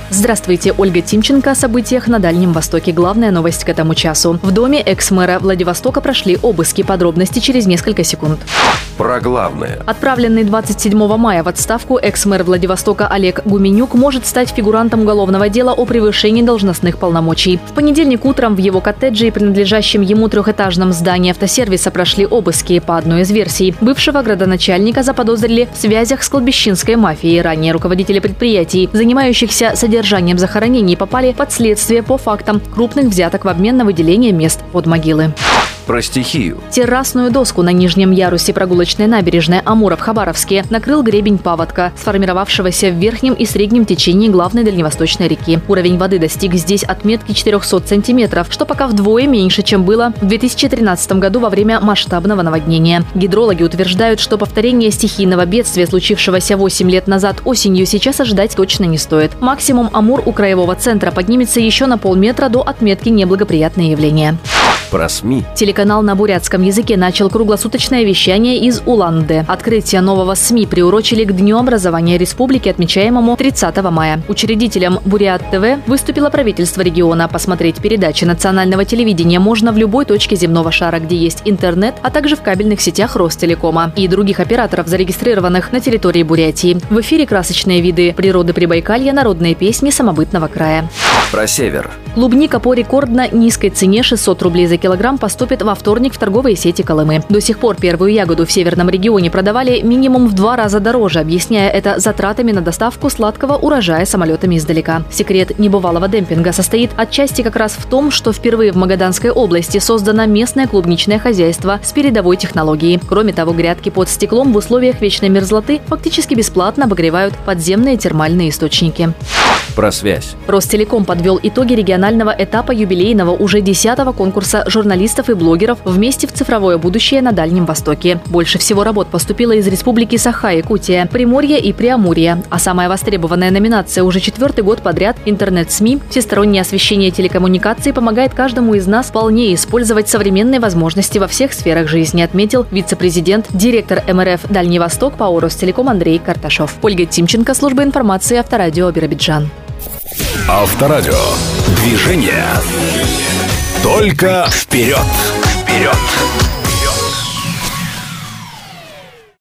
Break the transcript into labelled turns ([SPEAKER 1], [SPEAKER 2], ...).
[SPEAKER 1] Здравствуйте, Ольга Тимченко о событиях на Дальнем Востоке. Главная новость к этому часу. В доме экс-мэра Владивостока прошли обыски. Подробности через несколько секунд.
[SPEAKER 2] Про главное.
[SPEAKER 1] Отправленный 27 мая в отставку экс-мэр Владивостока Олег Гуменюк может стать фигурантом уголовного дела о превышении должностных полномочий. В понедельник утром в его коттедже и принадлежащем ему трехэтажном здании автосервиса прошли обыски. По одной из версий, бывшего градоначальника заподозрили в связях с кладбищенской мафией. Ранее руководители предприятий, занимающихся содержанием захоронений, попали под следствие по фактам крупных взяток в обмен на выделение мест под могилы.
[SPEAKER 2] Про стихию.
[SPEAKER 1] Террасную доску на нижнем ярусе прогулочной набережной Амура в Хабаровске накрыл гребень паводка, сформировавшегося в верхнем и среднем течении главной дальневосточной реки. Уровень воды достиг здесь отметки 400 сантиметров, что пока вдвое меньше, чем было в 2013 году во время масштабного наводнения. Гидрологи утверждают, что повторение стихийного бедствия, случившегося 8 лет назад осенью, сейчас ожидать точно не стоит. Максимум Амур у краевого центра поднимется еще на полметра до отметки «Неблагоприятные явления».
[SPEAKER 2] Про СМИ.
[SPEAKER 1] Телеканал на бурятском языке начал круглосуточное вещание из Улан-Удэ. Открытие нового СМИ приурочили к Дню образования республики, отмечаемому 30 мая. Учредителем Бурят-ТВ выступило правительство региона. Посмотреть передачи национального телевидения можно в любой точке земного шара, где есть интернет, а также в кабельных сетях Ростелекома и других операторов, зарегистрированных на территории Бурятии. В эфире красочные виды природы Прибайкалья, народные песни самобытного края.
[SPEAKER 2] Про север.
[SPEAKER 1] Клубника по рекордно низкой цене 600 рублей за килограмм поступит во вторник в торговые сети Колымы. До сих пор первую ягоду в северном регионе продавали минимум в 2 раза дороже, объясняя это затратами на доставку сладкого урожая самолетами издалека. Секрет небывалого демпинга состоит отчасти как раз в том, что впервые в Магаданской области создано местное клубничное хозяйство с передовой технологией. Кроме того, грядки под стеклом в условиях вечной мерзлоты фактически бесплатно обогревают подземные термальные источники.
[SPEAKER 2] Про связь.
[SPEAKER 1] Ростелеком подвел итоги регионального этапа юбилейного уже 10-го конкурса журналистов и блогеров «Вместе в цифровое будущее» на Дальнем Востоке. Больше всего работ поступило из республики Саха-Якутия, Приморья и Преамурья. А самая востребованная номинация уже 4-й год подряд – интернет-СМИ. Всестороннее освещение телекоммуникаций помогает каждому из нас вполне использовать современные возможности во всех сферах жизни, отметил вице-президент, директор МРФ «Дальний Восток» ПАО «Ростелеком» Андрей Карташов. Ольга Тимченко, служба информации, Авторадио Биробиджан.
[SPEAKER 3] Авторадио. Движение. Только вперед. Вперед.